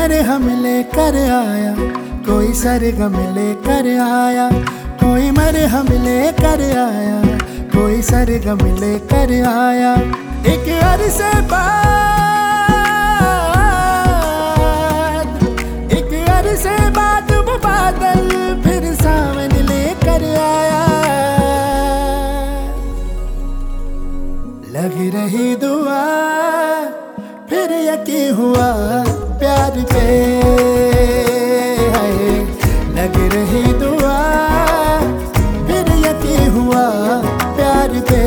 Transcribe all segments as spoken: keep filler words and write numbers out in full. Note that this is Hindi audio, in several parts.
मरहम लेकर आया, कोई सरगम लेकर आया, कोई मरहम लेकर आया, कोई सरगम लेकर आया। एक अरसे बाद, एक अरसे बाद वो बादल फिर सावन लेकर आया। लग रही दुआ फिर यकीन हुआ प्यार पे, है लग रही दुआ फिर यकीन हुआ प्यार पे।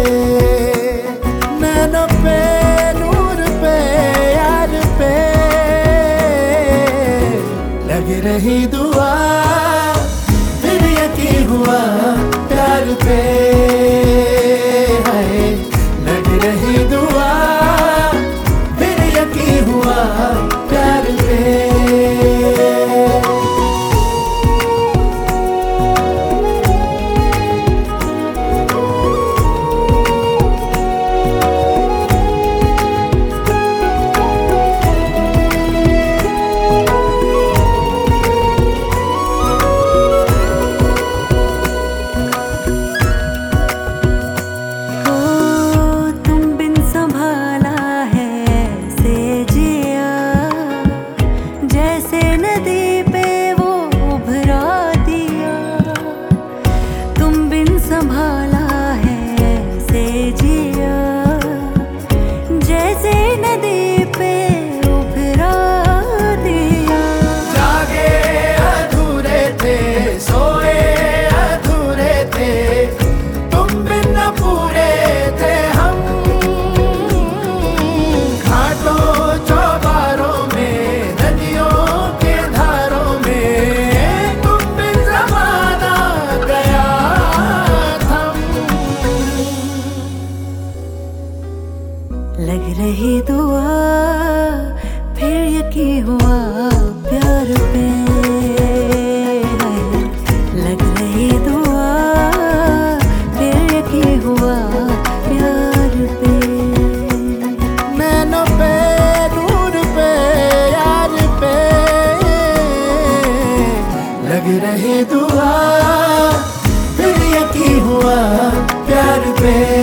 नैनों पे नूर पे यार पे लग रही दुआ फिर यकीन हुआ प्यार पे, है लग रही दुआ फिर यकीन हुआ प्यार पे। लग रही दुआ फिर यकीन हुआ प्यार पे, लग रही दुआ फिर यकीन हुआ प्यार पे। नैनों पे नूर पे यार पे लग रही दुआ फिर यकीन हुआ प्यार पे।